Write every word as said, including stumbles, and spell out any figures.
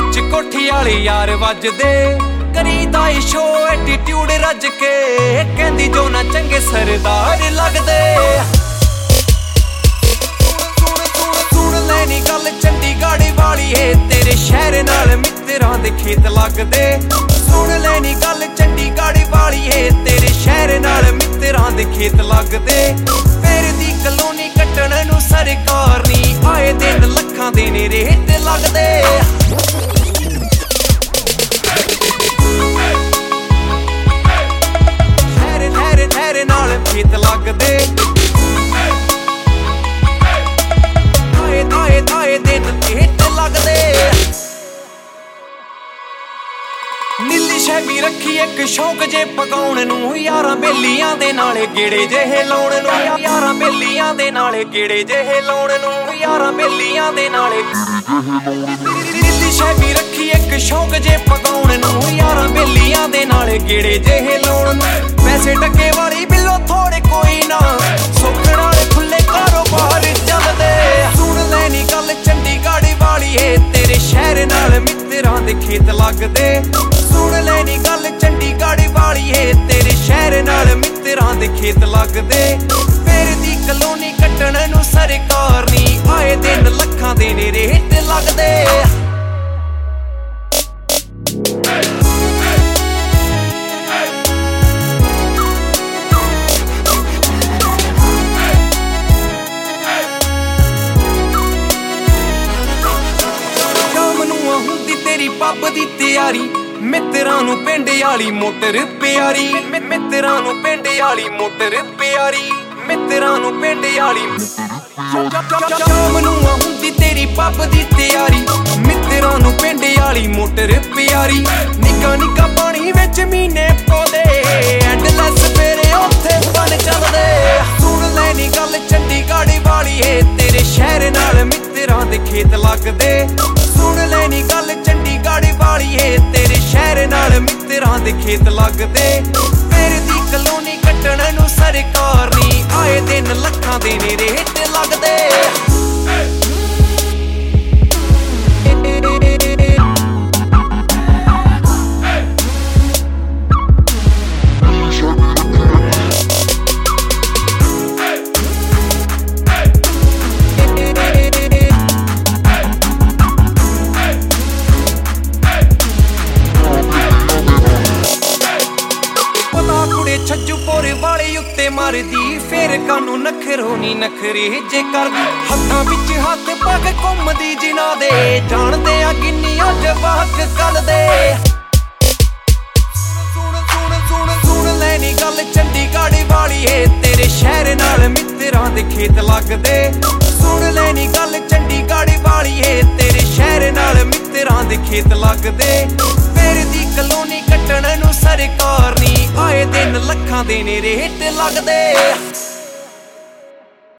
विच कोठी वाले यार वजदे करीदा ही शो एटीट्यूड रज के कहंदी जो ना चंगे सरदार लगदे। सुन लैनी गल चंडीगढ़ वाली है तेरे शहर नाल मित्तरां दे खेत लगदे। सुन लैनी गल चंडीगढ़ वाली है तेरे शहर नाल मित्तरां दे खेत लगदे। फेर दी कलोनी कट्टण नूं सरकार नी आए दिन लखां दे ने रेट लगदे। खेत लगदे आए आए आए दिन खेत लगदे। नीली शैबी रखी एक शौक जे पकाउण नूं यारां बेलियां दे नाले गेड़े जेहे लाउण नूं। यारां बेलियां दे नाले गेड़े जेहे लाउण नूं। यारां बेलियां दे नाले नीली शैबी रखी एक शौक जे पकाउण नूं यारां बेलियां दे नाले गेड़े जेहे लाउण नूं। पैसे टके वाली बिल्लो थोड़े कोई ना सुख नाल खुले कारोबार चलदे। सुन लैनी गल चंडीगढ़ वाली है तेरे शहर नाल मित्तरां दे खेत लगदे। सुन लैनी गल चंडीगढ़ वाली है तेरे शहर नाल मित्तरां दे खेत लगदे। फेर दी कलोनी कट्टण नूं सरकार नी आए दिन लखां दे ने रेट लगदे। पब दी तैयारी मित्तरां नूं पिंड वाली मोटर प्यारी। मित्तरां नूं पिंड वाली मोटर प्यारी। मित्तरां नूं पिंड वाली शाम नूं हुंदी तेरी पब दी तैयारी मित्तरां नूं पिंड वाली मोटर प्यारी। निक्का निक्का पानी विच मीने पौंदे एंडलैस फेरे उत्थे बन चलदे। सुन लैनी गल चंडीगढ़ वाली है तेरे शहर नाल मित्तरां दे खेत लगदे। सुन लैनी गल चंडीगढ़ वाली है तेरे शहर नाल मित्तरां दे खेत लगदे। फेर दी कलोनी कट्टण नूं सरकार नी आए दिन लखां दे ने रेट लगदे। छज्जूपुर वाले उत्ते मारदी फेर कानू नखरो नी नखरे जे करदी। हत्थां विच हत्थ पग घुमदी जिन्हां दे जाणदे आ किन्नियां जवाक कल दे। सुन सुन सुन सुन लैनी गल चंडीगढ़ वाली है तेरे शहर नाल मित्तरां दे खेत लगदे। सुन लैनी गल चंडीगढ़ वाली है तेरे शहर नाल मित्तरां दे खेत लगदे। फेर दी कलोनी कट्टण नूं सरकार नी आए दिन लखां दे ने रेट लगदे।